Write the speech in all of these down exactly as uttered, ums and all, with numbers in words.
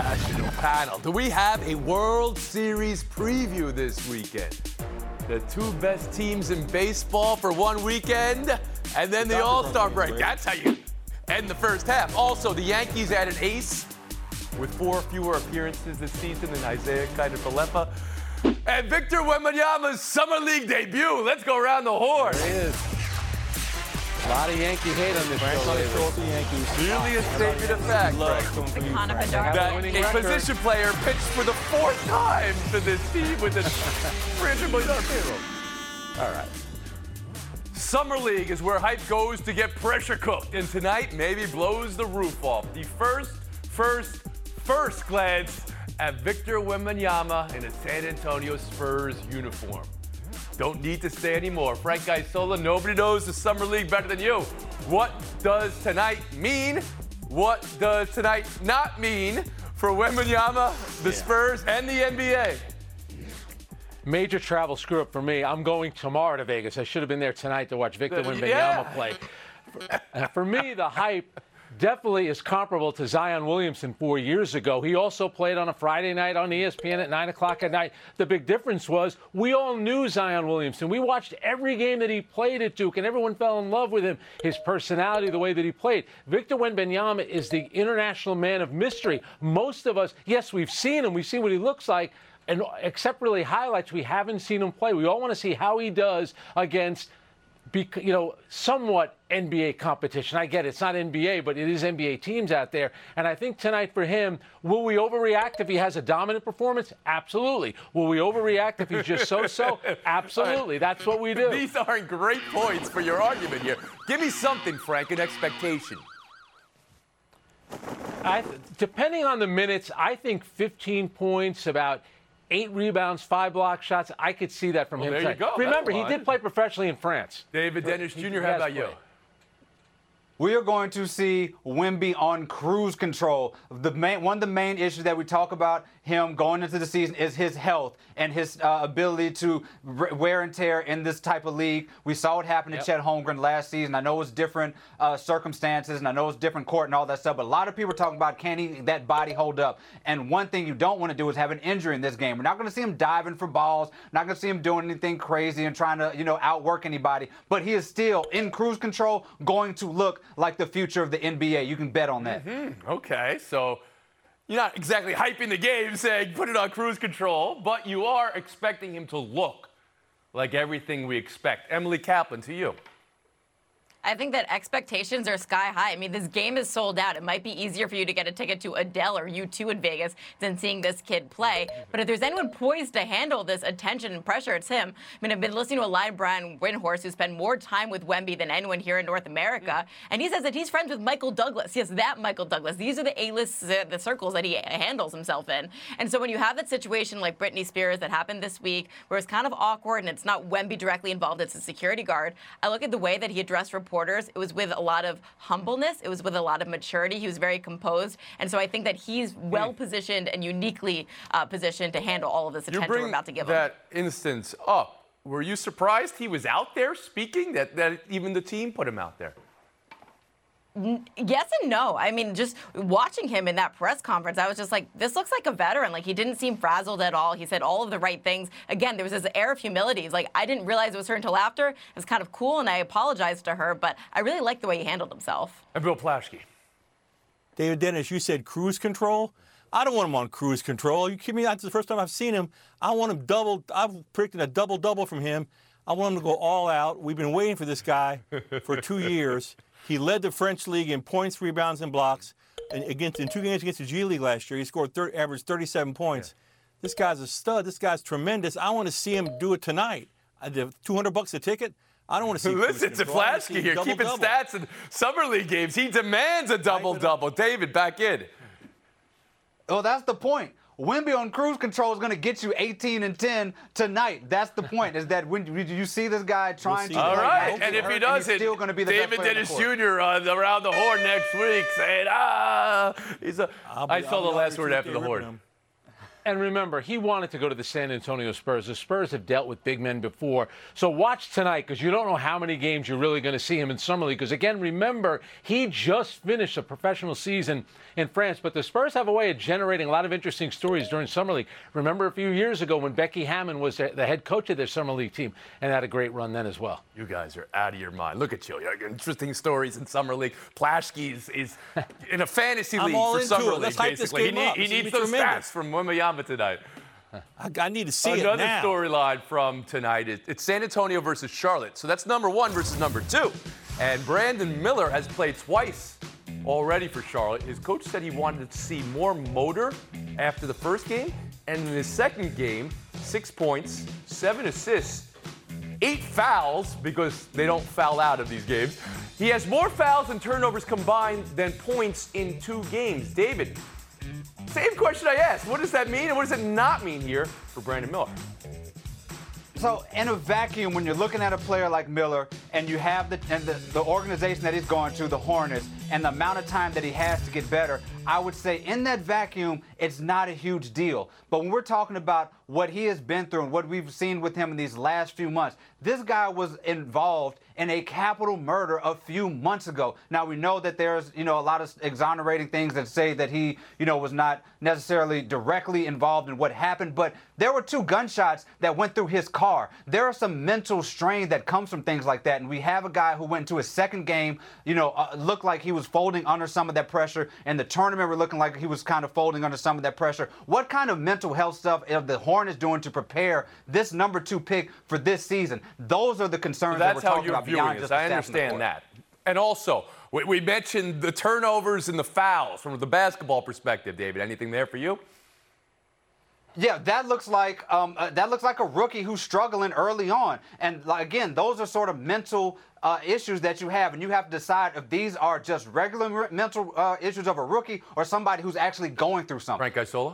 National panel. Do we have a World Series preview this weekend? The two best teams in baseball for one weekend, and then the All-Star break. That's how you end the first half. Also, the Yankees add an ace with four fewer appearances this season than Isaiah Kiner-Falefa. And Victor Wembanyama's Summer League debut. Let's go around the horn. There it is. A lot of Yankee hate on this show. The Yankees. Really a statement of fact, Frank. That a position player pitched for the fourth time for this team with a three hundred million dollars payroll. All right. Summer League is where hype goes to get pressure cooked, and tonight maybe blows the roof off. The first, first, first glance at Victor Wembanyama in a San Antonio Spurs uniform. Don't need to say anymore. Frank Isola, nobody knows the Summer League better than you. What does tonight mean? What does tonight not mean for Wembanyama, the yeah. Spurs, and the N B A? Major travel screw-up for me. I'm going tomorrow to Vegas. I should have been there tonight to watch Victor Wembanyama yeah. play. For, for me, the hype definitely is comparable to Zion Williamson four years ago. He also played on a Friday night on E S P N at nine o'clock at night. The big difference was we all knew Zion Williamson. We watched every game that he played at Duke, and everyone fell in love with him, his personality, the way that he played. Victor Wembanyama is the international man of mystery. Most of us, yes, we've seen him. We've seen what he looks like. And except really highlights, we haven't seen him play. We all want to see how he does against, you know, somewhat N B A competition. I get it. It's not N B A, but it is N B A teams out there. And I think tonight for him, will we overreact if he has a dominant performance? Absolutely. Will we overreact if he's just so-so? Absolutely. That's what we do. These aren't great points for your argument here. Give me something, Frank, an expectation. I, depending on the minutes, I think fifteen points, about eight rebounds, five block shots. I could see that from well, him. There tonight. you go. Remember, he did play professionally in France. David Dennis Junior, how about you? We are going to see Wemby on cruise control. The main, one of the main issues that we talk about him going into the season is his health and his uh, ability to wear and tear in this type of league. We saw what happened yep. to Chet Holmgren last season. I know it's different uh, circumstances, and I know it's different court and all that stuff, but a lot of people are talking about can he, that body hold up. And one thing you don't want to do is have an injury in this game. We're not going to see him diving for balls, not going to see him doing anything crazy and trying to, you know, outwork anybody, but he is still in cruise control, going to look like the future of the N B A. You can bet on that. Mm-hmm. Okay, so you're not exactly hyping the game saying put it on cruise control, but you are expecting him to look like everything we expect. Emily Kaplan, to you. I think that expectations are sky high. I mean, this game is sold out. It might be easier for you to get a ticket to Adele or U two in Vegas than seeing this kid play. But if there's anyone poised to handle this attention and pressure, it's him. I mean, I've been listening to a live Brian Windhorst who spent more time with Wemby than anyone here in North America. And he says that he's friends with Michael Douglas. Yes, that Michael Douglas. These are the A-list, uh, the circles that he handles himself in. And so when you have that situation like Britney Spears that happened this week, where it's kind of awkward and it's not Wemby directly involved, it's a security guard, I look at the way that he addressed reporters. It was with a lot of humbleness. It was with a lot of maturity. He was very composed. And so I think that he's well-positioned and uniquely uh, positioned to handle all of this attention we're about to give him. You bring that instance up. Were you surprised he was out there speaking, that, that even the team put him out there? Yes and no. I mean, just watching him in that press conference, I was just like, this looks like a veteran. Like, he didn't seem frazzled at all. He said all of the right things. Again, there was this air of humility. It's like, I didn't realize it was her until after. It was kind of cool, and I apologized to her, but I really liked the way he handled himself. And Bill Plaschke. David Dennis, you said cruise control. I don't want him on cruise control. You kidding me? That's the first time I've seen him. I want him double. I've predicted a double-double from him. I want him to go all out. We've been waiting for this guy for two years. He led the French league in points, rebounds, and blocks. And against in two games against the G League last year, he scored thirty, averaged thirty-seven points. Yeah. This guy's a stud. This guy's tremendous. I want to see him do it tonight. I did two hundred bucks a ticket. I don't want to see. Listen to Plaschke here, keeping stats in summer league games. He demands a double-double. David, back in. Well, that's the point. Wemby on cruise control is going to get you eighteen and ten tonight. That's the point, is that when you see this guy trying we'll to... All right, and if he does it, still be the David Dennis Junior Uh, around the horn next week saying, ah, he's a... I saw the last word after the horn. And remember, he wanted to go to the San Antonio Spurs. The Spurs have dealt with big men before. So watch tonight, because you don't know how many games you're really going to see him in Summer League. Because, again, remember, he just finished a professional season in France. But the Spurs have a way of generating a lot of interesting stories during Summer League. Remember a few years ago when Becky Hammon was the head coach of their Summer League team and had a great run then as well. You guys are out of your mind. Look at you. You have interesting stories in Summer League. Plaschke is, is in a fantasy league for Summer League, basically. He, need, he needs those tremendous. stats from Wembanyama tonight. I, I need to see Another it now. Another storyline from tonight is it's San Antonio versus Charlotte. So that's number one versus number two. And Brandon Miller has played twice already for Charlotte. His coach said he wanted to see more motor after the first game. And in his second game, six points, seven assists, eight fouls, because they don't foul out of these games. He has more fouls and turnovers combined than points in two games. David, same question I asked. What does that mean, and what does it not mean here for Brandon Miller? So in a vacuum, when you're looking at a player like Miller and you have the, and the, the organization that he's going to, the Hornets, and the amount of time that he has to get better, I would say in that vacuum, it's not a huge deal. But when we're talking about what he has been through and what we've seen with him in these last few months, this guy was involved in a capital murder a few months ago. Now, we know that there's, you know, a lot of exonerating things that say that he, you know, was not necessarily directly involved in what happened, but there were two gunshots that went through his car. There are some mental strain that comes from things like that, and we have a guy who went into his second game, you know, uh, looked like he was folding under some of that pressure, and the tournament were looking like he was kind of folding under some of that pressure. What kind of mental health stuff are the Hornets doing to prepare this number two pick for this season? Those are the concerns so that we're talking about beyond it. just I understand that. And also, we, we mentioned the turnovers and the fouls from the basketball perspective. David, anything there for you? Yeah, that looks like um, uh, that looks like a rookie who's struggling early on. And like, again, those are sort of mental uh, issues that you have, and you have to decide if these are just regular mental uh, issues of a rookie or somebody who's actually going through something. Frank Isola?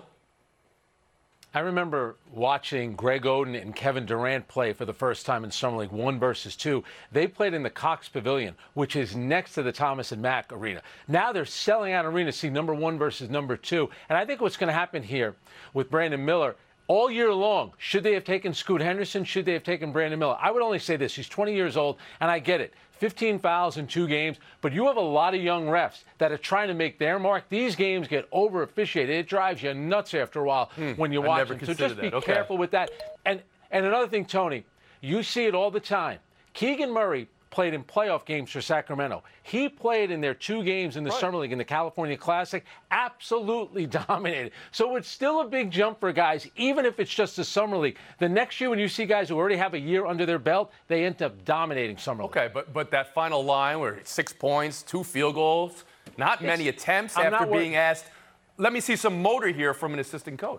I remember watching Greg Oden and Kevin Durant play for the first time in Summer League, one versus two. They played in the Cox Pavilion, which is next to the Thomas and Mack Arena. Now they're selling out arena to see number one versus number two. And I think what's going to happen here with Brandon Miller, all year long, should they have taken Scoot Henderson? Should they have taken Brandon Miller? I would only say this. He's twenty years old, and I get it. fifteen fouls in two games, but you have a lot of young refs that are trying to make their mark. These games get over-officiated. It drives you nuts after a while hmm, when you watch them. So just be okay. careful with that. And, and another thing, Tony, you see it all the time. Keegan Murray played in playoff games for Sacramento. He played in their two games in the right. Summer League in the California Classic, absolutely dominated. So it's still a big jump for guys, even if it's just the Summer League. The next year when you see guys who already have a year under their belt, they end up dominating Summer League. Okay, but but that final line where it's six points, two field goals, not it's, many attempts I'm after being asked, let me see some motor here from an assistant coach.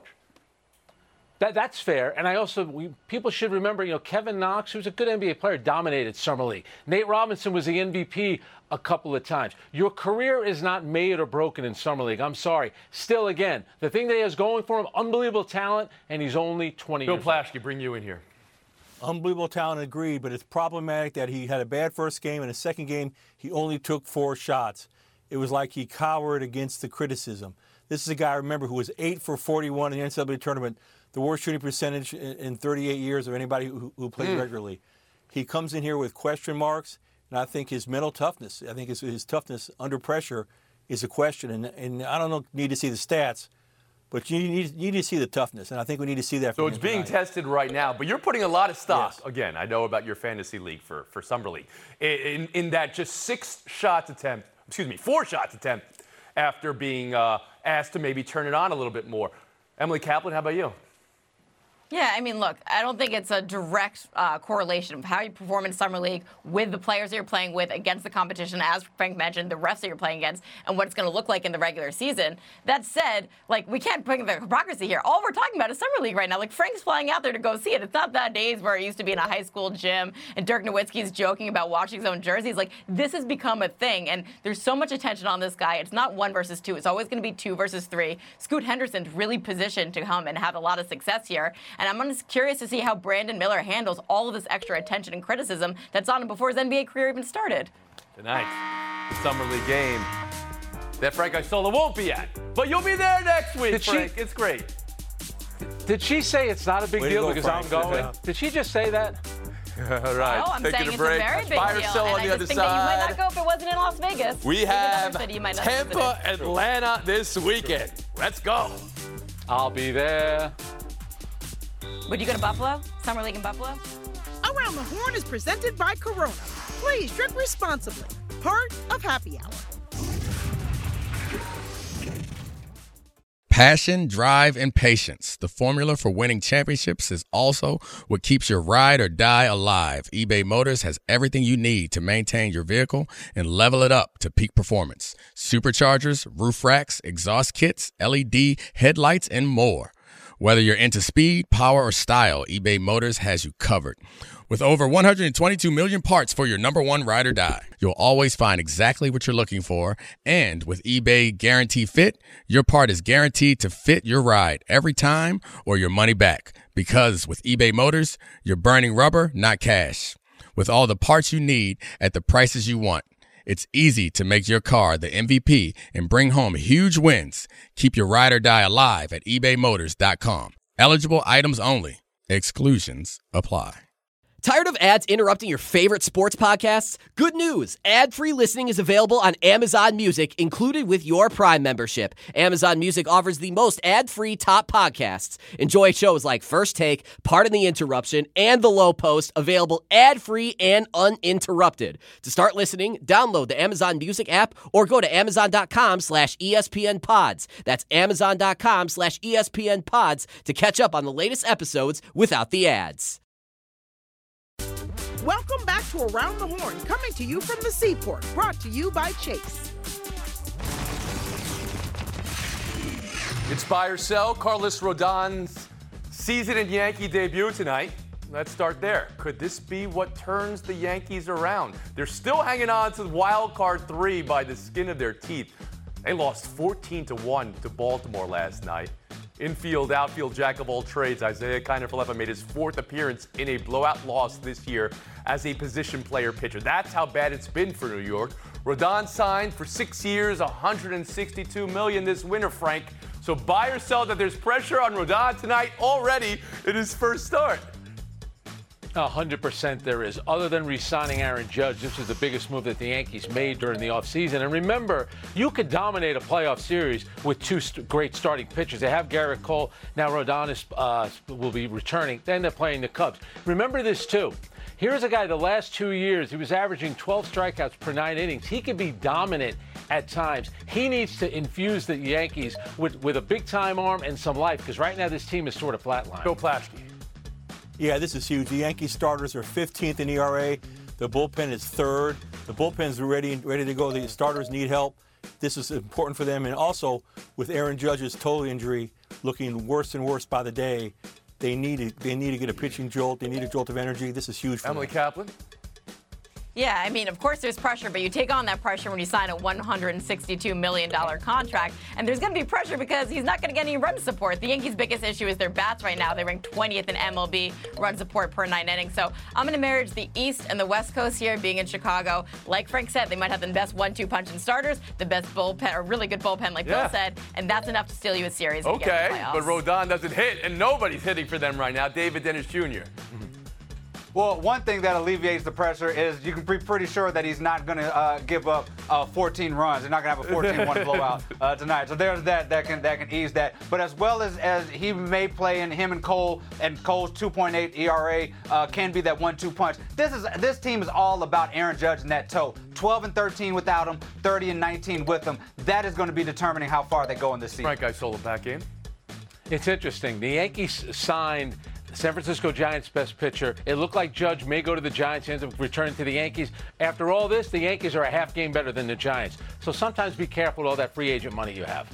That, that's fair. And I also, we, people should remember, you know, Kevin Knox, who's a good N B A player, dominated Summer League. Nate Robinson was the M V P a couple of times. Your career is not made or broken in Summer League. I'm sorry. Still, again, the thing that he has going for him, unbelievable talent, and he's only twenty Bill years Bill old. Plaschke, bring you in here. Unbelievable talent, agreed, but it's problematic that he had a bad first game, and the second game, he only took four shots. It was like he cowered against the criticism. This is a guy, remember, who was eight for forty-one in the N C double A tournament, the worst shooting percentage in thirty-eight years of anybody who, who plays mm. regularly. He comes in here with question marks, and I think his mental toughness, I think his, his toughness under pressure is a question. And, and I don't know, need to see the stats, but you need, you need to see the toughness, and I think we need to see that from So him it's being tonight. tested right now, but you're putting a lot of stock. Yes. Again, I know about your fantasy league for, for Summer League. In, in that just six shots attempt, excuse me, four shots attempt after being uh, asked to maybe turn it on a little bit more. Emily Kaplan, how about you? Yeah, I mean, look, I don't think it's a direct uh, correlation of how you perform in Summer League with the players that you're playing with against the competition, as Frank mentioned, the refs that you're playing against, and what it's going to look like in the regular season. That said, like, we can't bring the hypocrisy here. All we're talking about is Summer League right now. Like, Frank's flying out there to go see it. It's not that days where it used to be in a high school gym and Dirk Nowitzki's joking about washing his own jerseys. Like, this has become a thing, and there's so much attention on this guy. It's not one versus two. It's always going to be two versus three. Scoot Henderson's really positioned to come and have a lot of success here, and I'm just curious to see how Brandon Miller handles all of this extra attention and criticism that's on him before his N B A career even started. Tonight, the Summer League game that Frank Isola won't be at. But you'll be there next week, Did Frank. she, it's great. Did she say it's not a big Way to deal go, because Frank. I'm going? Yeah. Did she just say that? All right, Oh, I'm taking saying a it's break. a very big Buy or deal, sell and on I the just other think that you might side. not go if it wasn't in Las Vegas. We Maybe another have city you might not Tampa, visit. Atlanta this weekend. Let's go. I'll be there. Would you go to Buffalo? Summer League in Buffalo? Around the Horn is presented by Corona. Please drink responsibly. Part of Happy Hour. Passion, drive, and patience. The formula for winning championships is also what keeps your ride or die alive. eBay Motors has everything you need to maintain your vehicle and level it up to peak performance. Superchargers, roof racks, exhaust kits, L E D headlights, and more. Whether you're into speed, power, or style, eBay Motors has you covered. With over one hundred twenty-two million parts for your number one ride or die, you'll always find exactly what you're looking for. And with eBay Guarantee Fit, your part is guaranteed to fit your ride every time or your money back. Because with eBay Motors, you're burning rubber, not cash. With all the parts you need at the prices you want, it's easy to make your car the M V P and bring home huge wins. Keep your ride or die alive at ebay motors dot com. Eligible items only. Exclusions apply. Tired of ads interrupting your favorite sports podcasts? Good news! Ad-free listening is available on Amazon Music, included with your Prime membership. Amazon Music offers the most ad-free top podcasts. Enjoy shows like First Take, Pardon the Interruption, and The Low Post, available ad-free and uninterrupted. To start listening, download the Amazon Music app or go to amazon.com slash ESPN pods. That's amazon.com slash ESPN pods to catch up on the latest episodes without the ads. Welcome back to Around the Horn, coming to you from the Seaport, brought to you by Chase. It's buy or sell. Carlos Rodon's season and Yankee debut tonight. Let's start there. Could this be what turns the Yankees around? They're still hanging on to the wild card three by the skin of their teeth. They lost fourteen to one to Baltimore last night. Infield, outfield, jack of all trades, Isaiah Kiner-Falefa made his fourth appearance in a blowout loss this year as a position player pitcher. That's how bad it's been for New York. Rodon signed for six years, one hundred sixty-two million dollars this winter, Frank. So buy or sell that there's pressure on Rodon tonight already in his first start. one hundred percent there is. Other than re-signing Aaron Judge, this is the biggest move that the Yankees made during the offseason. And remember, you could dominate a playoff series with two st- great starting pitchers. They have Garrett Cole. Now Rodon is, uh, will be returning. Then they're playing the Cubs. Remember this, too. Here's a guy the last two years, he was averaging twelve strikeouts per nine innings. He can be dominant at times. He needs to infuse the Yankees with, with a big-time arm and some life, because right now this team is sort of flatlined. Bill Plaschke. Yeah, this is huge. The Yankees starters are fifteenth in E R A. The bullpen is third. The bullpen's ready ready to go. The starters need help. This is important for them. And also, with Aaron Judge's toe injury looking worse and worse by the day, they need to, they need to get a pitching jolt. They need a jolt of energy. This is huge for Emily them. Kaplan. Yeah, I mean, of course there's pressure, but you take on that pressure when you sign a one hundred sixty-two million dollars contract. And there's going to be pressure because he's not going to get any run support. The Yankees' biggest issue is their bats right now. They rank twentieth in M L B run support per nine innings. So I'm going to marriage the East and the West Coast here, being in Chicago. Like Frank said, they might have the best one two punch in starters, the best bullpen, or really good bullpen, like Yeah. Bill said, and that's enough to steal you a series. If you get Okay, in the playoffs. but Rodon doesn't hit, and nobody's hitting for them right now. David Dennis Junior Well, one thing that alleviates the pressure is you can be pretty sure that he's not going to uh, give up uh, fourteen runs. They're not going to have a fourteen one blowout uh, tonight. So there's that that can that can ease that. But as well as as he may play in him and Cole, and Cole's two point eight E R A uh, can be that one two punch. This is this team is all about Aaron Judge and that toe. twelve and thirteen without him, thirty and nineteen with him. That is going to be determining how far they go in this season. Frank Isola back in. It's interesting. The Yankees signed San Francisco Giants' best pitcher. It looked like Judge may go to the Giants. He ends up returning to the Yankees. After all this, the Yankees are a half game better than the Giants. So sometimes be careful with all that free agent money you have.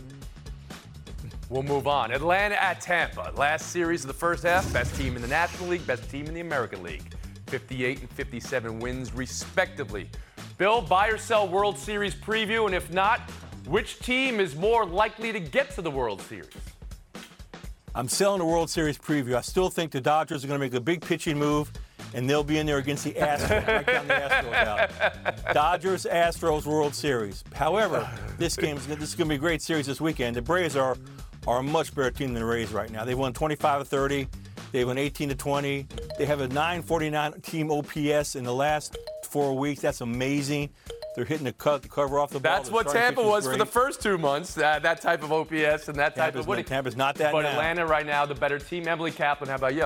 We'll move on. Atlanta at Tampa. Last series of the first half. Best team in the National League, best team in the American League. fifty-eight and fifty-seven wins, respectively. Bill, buy or sell World Series preview, and if not, which team is more likely to get to the World Series? I'm selling the World Series preview. I still think the Dodgers are going to make a big pitching move, and they'll be in there against the Astros. Right down the Astros out. Dodgers, Astros, World Series. However, this game is this is going to be a great series this weekend. The Braves are are a much better team than the Rays right now. They've won twenty-five to thirty. They've won eighteen to twenty. They have a nine forty-nine team O P S in the last four weeks. That's amazing. They're hitting the, cut, the cover off the ball. That's what Tampa was for the first two months, uh, that type of O P S and that type Tampa's of winning. Not, Tampa's not that But now. Atlanta right now, the better team. Emily Kaplan, how about you?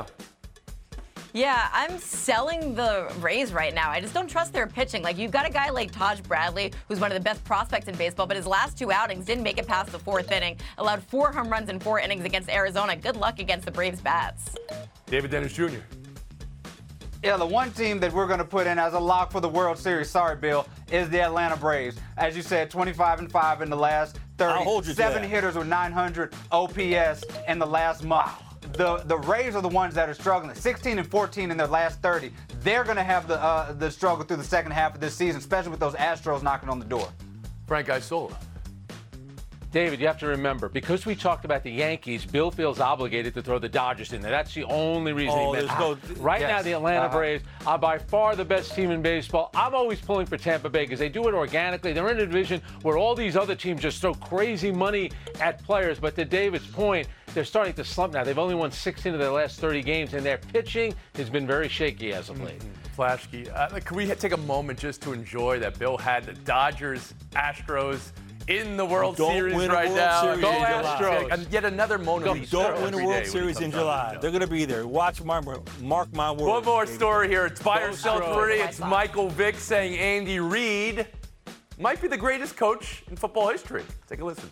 Yeah, I'm selling the Rays right now. I just don't trust their pitching. Like, you've got a guy like Taj Bradley, who's one of the best prospects in baseball, but his last two outings didn't make it past the fourth inning, allowed four home runs in four innings against Arizona. Good luck against the Braves bats. David Dennis Junior Yeah, the one team that we're going to put in as a lock for the World Series, sorry, Bill, is the Atlanta Braves. As you said, twenty-five and five in the last thirty. I'll hold you to Seven that. hitters with nine hundred O P S in the last month. The the Rays are the ones that are struggling. sixteen and fourteen in their last thirty. They're going to have the uh, the struggle through the second half of this season, especially with those Astros knocking on the door. Frank Isola. David, you have to remember, because we talked about the Yankees, Bill feels obligated to throw the Dodgers in there. That's the only reason Oh, he there's mentioned no- it. Right yes. now, the Atlanta Uh-huh. Braves are by far the best team in baseball. I'm always pulling for Tampa Bay because they do it organically. They're in a division where all these other teams just throw crazy money at players. But to David's point, they're starting to slump now. They've only won sixteen of their last thirty games, and their pitching has been very shaky as of late. Flashkey, uh, can we take a moment just to enjoy that Bill had the Dodgers, Astros in the World Don't Series win a right World now? Series Go in July. Astros! And yet another Mona Lisa. Don't win a every World day when he Series in comes out July. the They're going to be there. Watch my mark my words. One more David. story here. It's buy or sell Astros. three. It's Michael Vick saying Andy Reid might be the greatest coach in football history. Take a listen.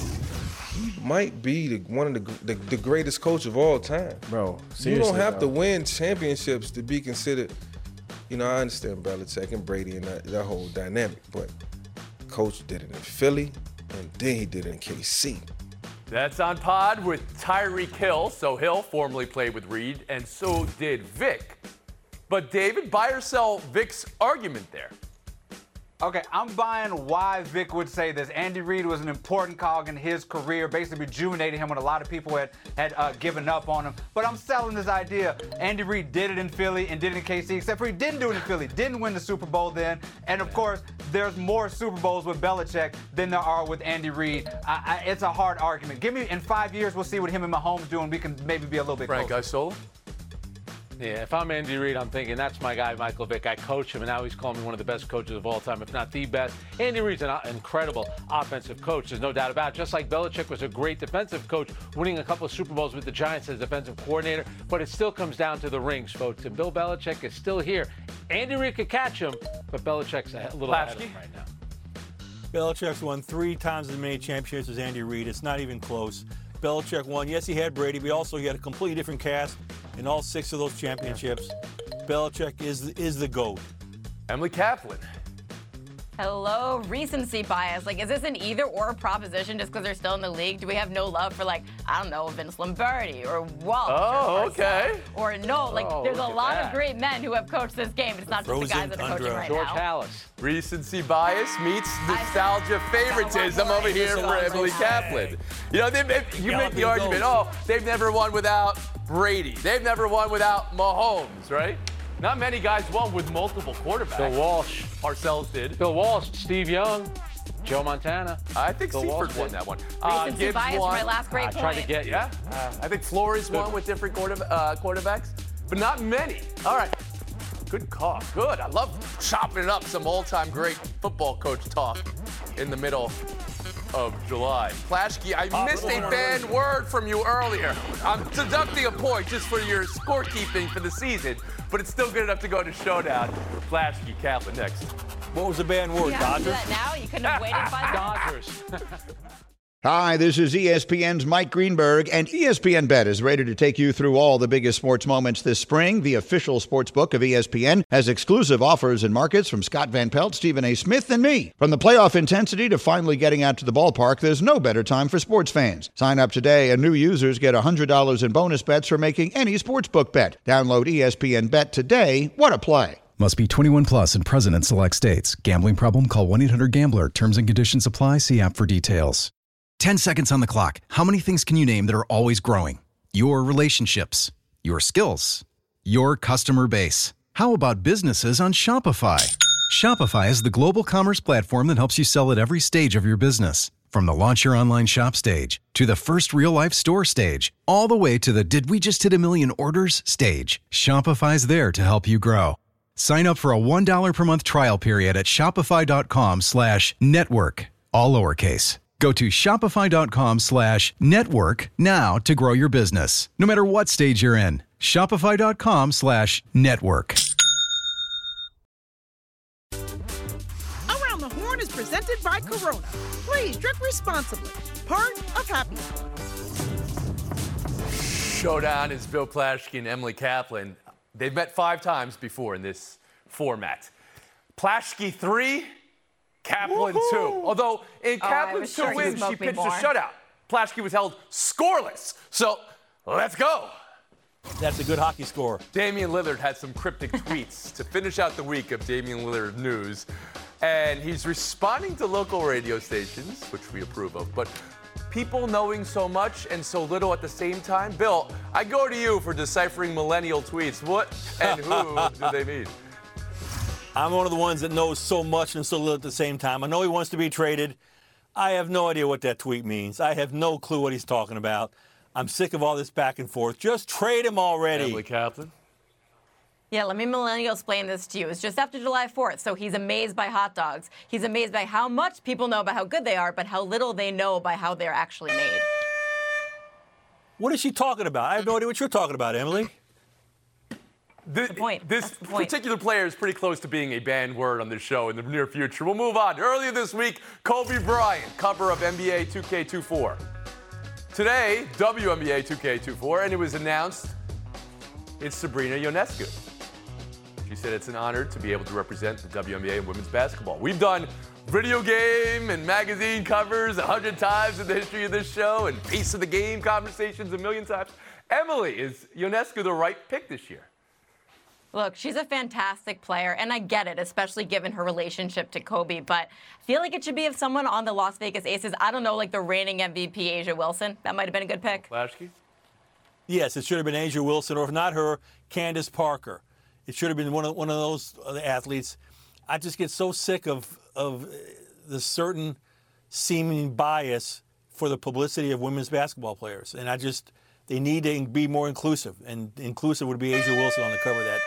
Might be the, one of the, the the greatest coach of all time, Bro, You seriously, don't have bro. to win championships to be considered. You know, I understand Belichick and Brady and that, that whole dynamic, but coach did it in Philly, and then he did it in K C. That's on pod with Tyreek Hill. So Hill formerly played with Reid, and so did Vick. But David, buy or sell Vick's argument there? Okay, I'm buying why Vic would say this. Andy Reid was an important cog in his career, basically rejuvenated him when a lot of people had, had uh, given up on him. But I'm selling this idea. Andy Reid did it in Philly and did it in K C, except for he didn't do it in Philly, didn't win the Super Bowl then. And of course, there's more Super Bowls with Belichick than there are with Andy Reid. I, I, it's a hard argument. Give me, in five years, we'll see what him and Mahomes do, and we can maybe be a little bit Frank closer. Isola? Yeah, if I'm Andy Reid, I'm thinking that's my guy, Michael Vick. I coach him, and now he's calling me one of the best coaches of all time, if not the best. Andy Reid's an incredible offensive coach, there's no doubt about it. Just like Belichick was a great defensive coach, winning a couple of Super Bowls with the Giants as defensive coordinator. But it still comes down to the rings, folks. And Bill Belichick is still here. Andy Reid could catch him, but Belichick's a little ahead of him right now. Belichick's won three times as many championships as Andy Reid. It's not even close. Belichick won. Yes, he had Brady, but also he had a completely different cast in all six of those championships. Belichick is is the GOAT. Emily Kaplan. Hello, recency bias. Like, is this an either or proposition just because they're still in the league? Do we have no love for, like, I don't know, Vince Lombardi or Walsh? Oh, or okay. Or no, like, Oh, there's a look at lot that. of great men who have coached this game. It's not just the Frozen guys that are coaching tundra. right George now. Hallis. Recency bias meets nostalgia I- favoritism over here for Emily Kaplan. You know, they, they, you Yeah, make the Bill argument, goes. oh, they've never won without Brady. They've never won without Mahomes, right? Not many guys won with multiple quarterbacks. Bill Walsh. Parcells did. Bill Walsh, Steve Young, Joe Montana. I think Bill Seifert Walsh won did. that one. Uh, Recency Gibbs bias for won. my last great I point. tried to get you. Yeah, uh, I think Flores won with different quarter, uh, quarterbacks, but not many. All right, good call. Good. I love chopping up some all-time great football coach talk in the middle of July. Flashkey, I missed a bad word from you earlier. I'm deducting a point just for your scorekeeping for the season, but it's still good enough to go to Showdown. Flashkey, Kaplan next. What was the bad word, You have to do Dodgers? that now? You couldn't have waited five minutes? Dodgers. Hi, this is E S P N's Mike Greenberg, and E S P N Bet is ready to take you through all the biggest sports moments this spring. The official sports book of E S P N has exclusive offers and markets from Scott Van Pelt, Stephen A. Smith, and me. From the playoff intensity to finally getting out to the ballpark, there's no better time for sports fans. Sign up today, and new users get one hundred dollars in bonus bets for making any sportsbook bet. Download E S P N Bet today. What a play. Must be twenty-one plus and present in select states. Gambling problem? Call one eight hundred gambler. Terms and conditions apply. See app for details. ten seconds on the clock. How many things can you name that are always growing? Your relationships, your skills, your customer base. How about businesses on Shopify? Shopify is the global commerce platform that helps you sell at every stage of your business. From the launch your online shop stage to the first real-life store stage, all the way to the did we just hit a million orders stage, Shopify's there to help you grow. Sign up for a one dollar per month trial period at shopify.com slash network, all lowercase. Go to shopify.com slash network now to grow your business, no matter what stage you're in. Shopify.com slash network. Around the Horn is presented by Corona. Please drink responsibly. Part of Happy Hour. Showdown is Bill Plaschke and Emily Kaplan. They've met five times before in this format. Plaschke three, Kaplan Woo-hoo. two. Although in Oh, Kaplan's two sure wins, she pitched a more. shutout. Plaschke was held scoreless. So let's go. That's a good hockey score. Damian Lillard had some cryptic tweets to finish out the week of Damian Lillard news. And he's responding to local radio stations, which we approve of, but people knowing so much and so little at the same time. Bill, I go to you for deciphering millennial tweets. What and who do they mean? I'm one of the ones that knows so much and so little at the same time. I know he wants to be traded. I have no idea what that tweet means. I have no clue what he's talking about. I'm sick of all this back and forth. Just trade him already. Emily Kaplan. Yeah, let me millennial explain this to you. It's just after July fourth, so he's amazed by hot dogs. He's amazed by how much people know about how good they are, but how little they know by how they're actually made. What is she talking about? I have no idea what you're talking about, Emily. This, point. this That's the point. particular player is pretty close to being a banned word on this show in the near future. We'll move on. Earlier this week, Kobe Bryant, cover of N B A two K twenty-four. Today, W N B A two K twenty-four, and it was announced it's Sabrina Ionescu. She said it's an honor to be able to represent the W N B A in women's basketball. We've done video game and magazine covers a hundred times in the history of this show and piece of the game conversations a million times. Emily, is Ionescu the right pick this year? Look, she's a fantastic player, and I get it, especially given her relationship to Kobe, but I feel like it should be of someone on the Las Vegas Aces. I don't know, like the reigning M V P, Asia Wilson. That might have been a good pick. Plaschke? Yes, it should have been Asia Wilson, or if not her, Candace Parker. It should have been one of one of those other athletes. I just get so sick of of the certain seeming bias for the publicity of women's basketball players, and I just they need to be more inclusive, and inclusive would be Asia Wilson on the cover of that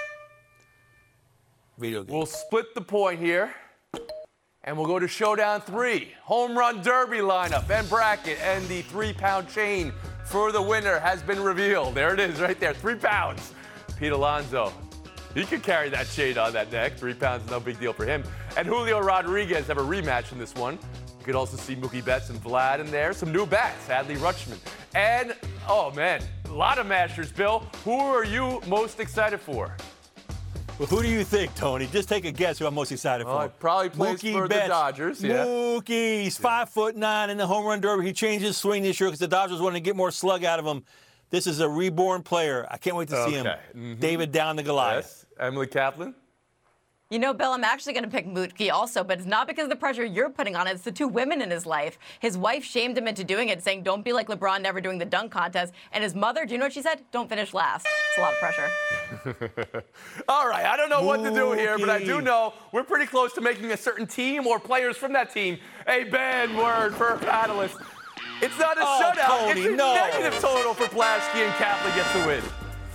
video game. We'll split the point here, and we'll go to Showdown three. Home Run Derby lineup and bracket, and the three-pound chain for the winner has been revealed. There it is right there, three pounds. Pete Alonso, he could carry that chain on that neck. Three pounds, no big deal for him. And Julio Rodriguez have a rematch in this one. You could also see Mookie Betts and Vlad in there. Some new bats, Adley Rutschman. And, oh man, a lot of mashers, Bill. Who are you most excited for? Well, who do you think, Tony? Just take a guess who I'm most excited Well, for. he probably plays Mookie for the Betts. Dodgers, yeah. Mookie, he's five foot nine in the home run derby. He changed his swing this year because the Dodgers wanted to get more slug out of him. This is a reborn player. I can't wait to see him. Okay. Mm-hmm. David down to Goliath. Yes. Emily Kaplan? You know, Bill, I'm actually going to pick Mookie also, but it's not because of the pressure you're putting on it. It's the two women in his life. His wife shamed him into doing it, saying, don't be like LeBron, never doing the dunk contest. And his mother, do you know what she said? Don't finish last. It's a lot of pressure. All right, I don't know what to do here, but I do Mookie. know we're pretty close to making a certain team or players from that team a banned word for a panelist. It's not a Oh, shutout. Tony, it's a no. negative total for Plaschke, and Kaplan gets the win.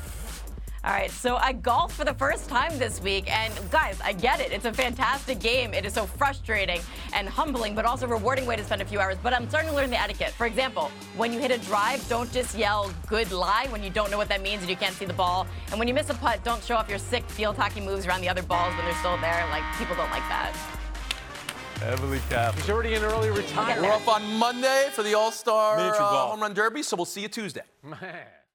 All right, so I golfed for the first time this week, and guys, I get it. It's a fantastic game. It is so frustrating and humbling, but also rewarding way to spend a few hours. But I'm starting to learn the etiquette. For example, when you hit a drive, don't just yell "good lie" when you don't know what that means and you can't see the ball. And when you miss a putt, don't show off your sick field hockey moves around the other balls when they're still there. Like, people don't like that. Emily Kaplan. He's already in early retirement. We're off on Monday for the All-Star Miniature uh, golf. Home Run Derby, so we'll see you Tuesday. Man.